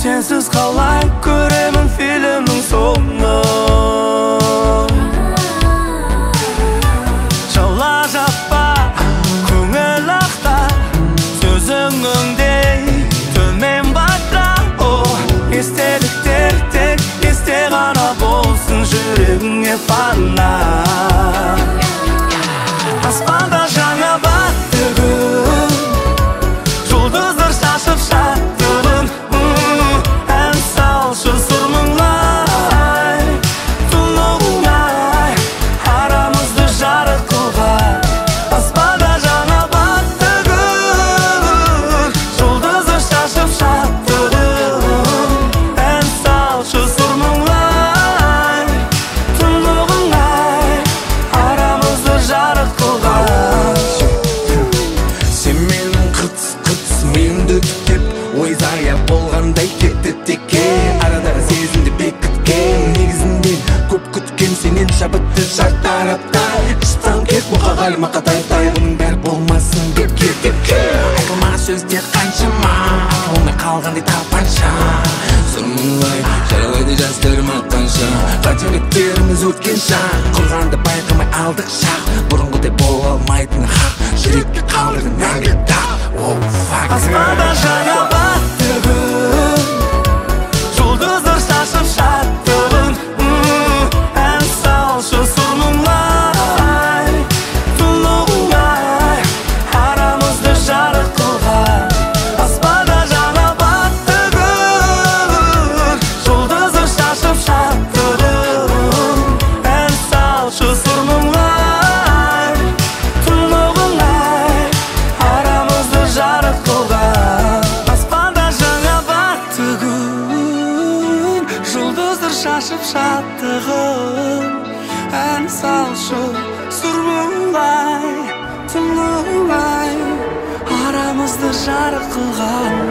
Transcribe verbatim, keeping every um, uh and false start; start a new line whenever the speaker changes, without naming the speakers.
Sensiz қалай көремін фильмнің соңы. Жаула жаппа көңіл ақта, сөзіңдей төмен батра. Естеліктер тек есте ғана болсын, жүрегіңе пана. Аспанда жаңа батты күн, жұлдыздар шашып шаттығын. Ән салшы сұр мұңлай, тұнығыңай, арамызды жарық қылған. Аспанда жаңа батты күн, жұлдыздар шашып шаттығын. Ән салшы сұр мұңлай, тұнығыңай, арамызды жарық қылған.
Сен менің қытс-қытс миымды түптеп, ойзая болғандай кетті теке. Арадағы сезімді бекіткен, негізінде көп күткен сенен шабытты шартарапта. Іштан кет мұқа ғалима қатайтай, бұның бәрі болмасын деп кетіпке. Айтылмаған сөздер қаншама, атылмай қалғандай тапанша. Сұр мұңлай жаралайды жастарым атқанша, қателіктеріміз өткен шақ, құрғанды байқамай алдық шақ. Бұрынғыдай бола алмайтын хақ, жүрекке қалдырды мәңгі тақ.
Аспанда жаңа батты күн, жұлдыздар шашып шаттығын. Ән салшы сұр мұңлай, тұнығыңай, арамызды жарық қылған. Аспанда жаңа батты күн, жұлдыздар шашып шаттығын. Ән салшы сұр мұңлай, тұнығыңай, арамызды жарық қылған. Аспанда жаңа батты күн, жұлдыздар шашып шаттығын. Ән салшы сұр мұңлай, тұнығыңай, арамызды жарық қылған.